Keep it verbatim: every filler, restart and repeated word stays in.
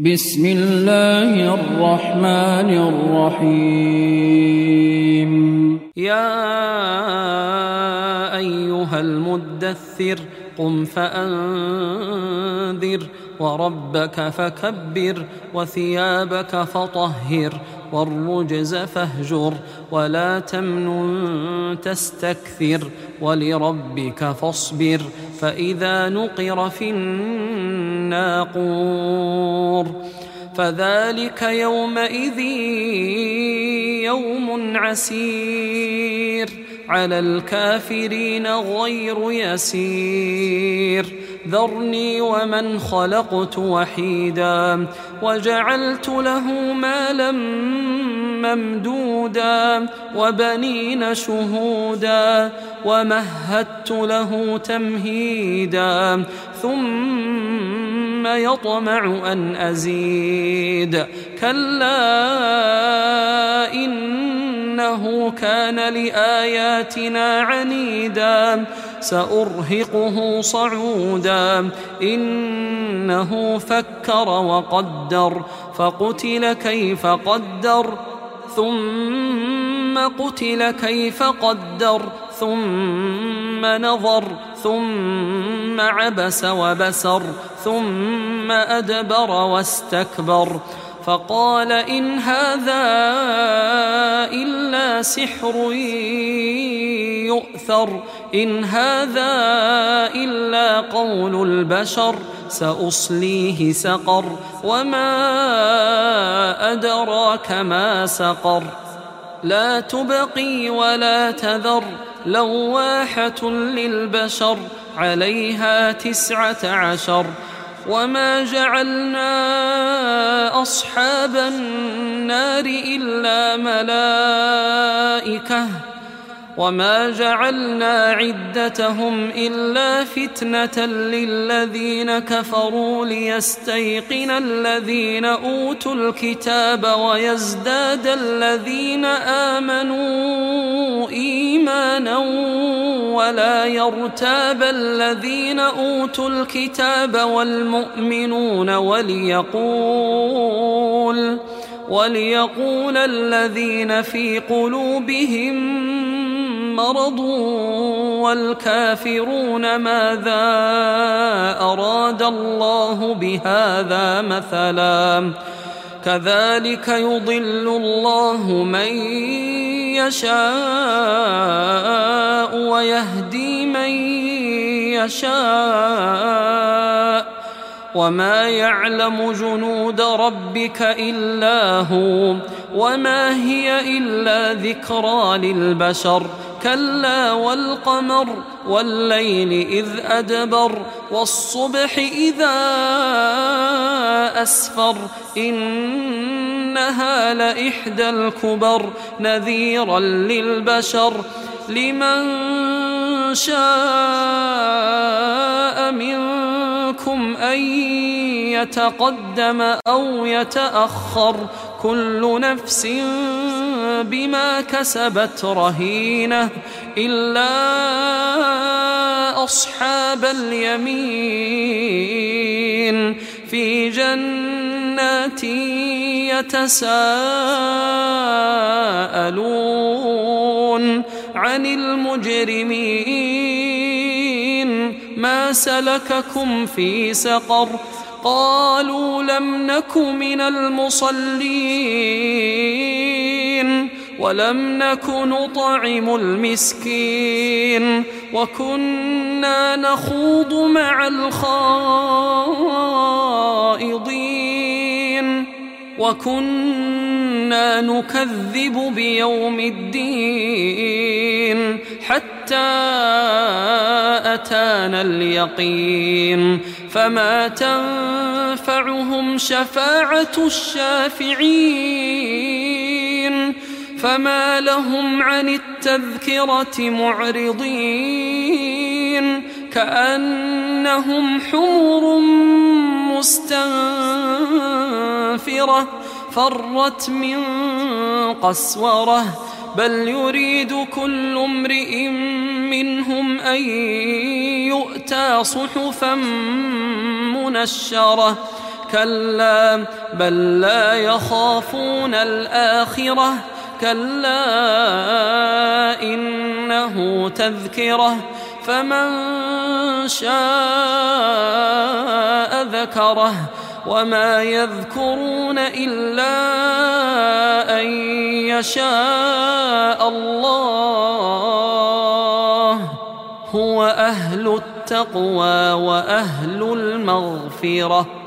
بسم الله الرحمن الرحيم. يا أيها المدثر قم فأنذر وربك فكبر وثيابك فطهر والرجز فاهجر ولا تمنن تستكثر ولربك فاصبر فإذا نقر في الناقور فذلك يومئذ يوم عسير على الكافرين غير يسير ذرني ومن خلقت وحيدا وجعلت له مالا ممدودا وبنين شهودا ومهدت له تمهيدا ثم يطمع أن أزيد كلا إنه كان لآياتنا عنيدا سأرهقه صعودا إنه فكر وقدر فقتل كيف قدر ثم قتل كيف قدر ثم نظر ثم عبس وبسر ثم أدبر واستكبر فقال إن هذا إلا سحر يؤثر إن هذا إلا قول البشر سأصليه سقر وما أدراك ما سقر لا تبقي ولا تذر لواحة للبشر عليها تسعة عشر وما جعلنا أصحاب النار إلا ملائكة وما جعلنا عدتهم إلا فتنة للذين كفروا ليستيقن الذين أوتوا الكتاب ويزداد الذين آمنوا إيمانا ولا يرتاب الذين أوتوا الكتاب والمؤمنون وليقول وليقول الذين في قلوبهم مرض والكافرون ماذا أراد الله بهذا مثلا كذلك يضل الله من يشاء ويهدي من يشاء وما يعلم جنود ربك إلا هو وما هي إلا ذكرى للبشر كلا والقمر والليل إذ أدبر والصبح إذا أسفر إنها لإحدى الكبر نذيرا للبشر لمن شاء منكم أن يتقدم أو يتأخر كل نفس بما كسبت رهينة إلا أصحاب اليمين في جنات يتساءلون عن المجرمين ما سلككم في سقر قالوا لم نك من المصلين ولم نك نطعم المسكين وكنا نخوض مع الخائضين وكنا نكذب بيوم الدين حتى أتانا اليقين فما تنفعهم شفاعة الشافعين فما لهم عن التذكرة معرضين كأنهم حمر مستنفرة فرت من قسورة بل يريد كل امرئ منهم أن يؤتى صحفا منشرة كلا بل لا يخافون الآخرة كلا إنه تذكرة فمن شاء ذكره وما يذكرون إلا أن يشاء الله هو أهل التقوى وأهل المغفرة.